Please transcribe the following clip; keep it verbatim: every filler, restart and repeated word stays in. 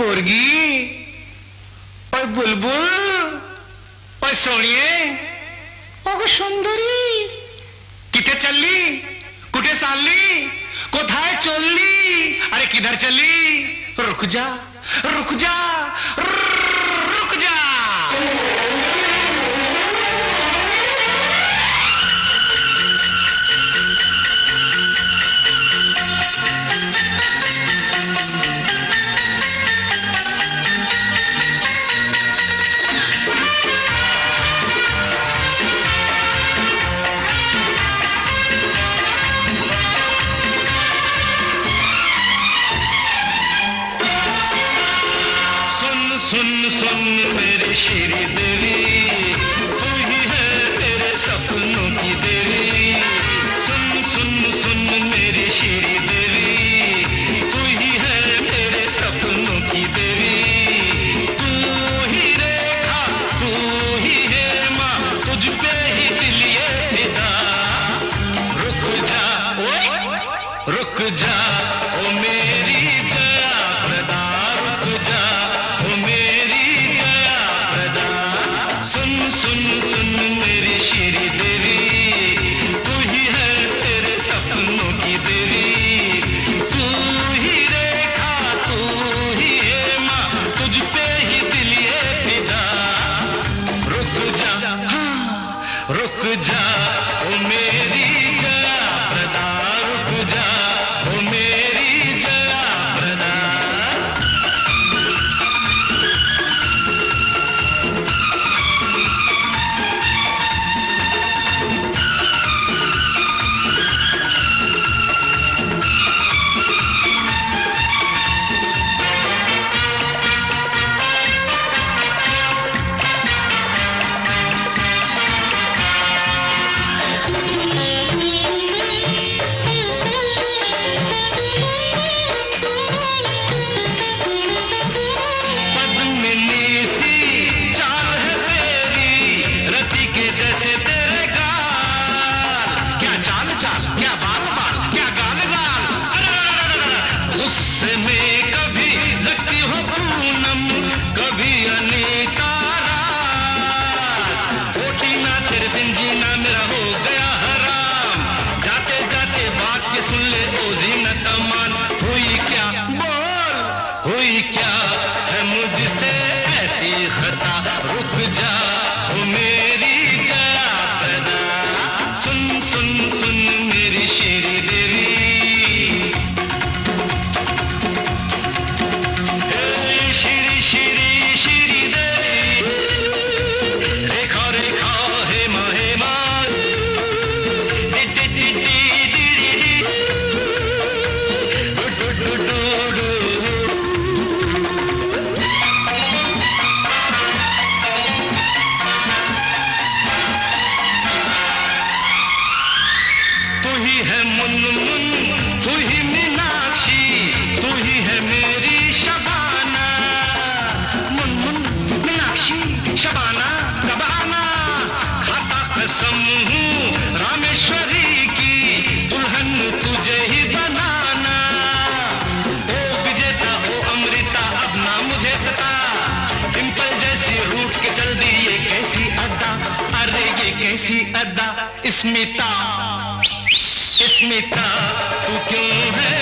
पोरगी ओए बुलबुल ओए सोनिए ओगो सुंदरी किथे चलली कुठे चालली कोथाय चलली अरे किधर चली रुक जा रुक जा रुक जा सुन सुन मेरे श्री देवी तू ही है तेरे सपनों की देवी सुन सुन सुन मेरी श्री देवी तू ही है मेरे सपनों की देवी तू ही रेखा तू ही है माँ तुझ पे ही दिल ये फिदा रुक जा ओ रुक जा ओ मेरी दया प्रदा रुक जा रुक जा ओ मेरी जया प्रदा रुक जा ओ मेरी जया प्रदा हुई क्या है मुझसे ऐसी खता रुक जा ओ मेरी जया प्रदा सुन सुन सुन मेरी श्री देवी श्री श्री श्री देवी रेखा रेखा हे मा हे मा डी डी डी डी डी डी डू डू डू डू है मुन मुन तू ही मीनाक्षी तू ही है मेरी शबाना मुन मुन मीनाक्षी शबाना कबाना खाता कसम हूँ रामेश्वरी की दुल्हन तुझे ही बनाना ओ विजेता ओ अमृता अब ना मुझे सता डिंपल जैसी रूठ के चल दी ये कैसी अदा अरे ये कैसी अदा स्मिता स्मिता तू क्यों है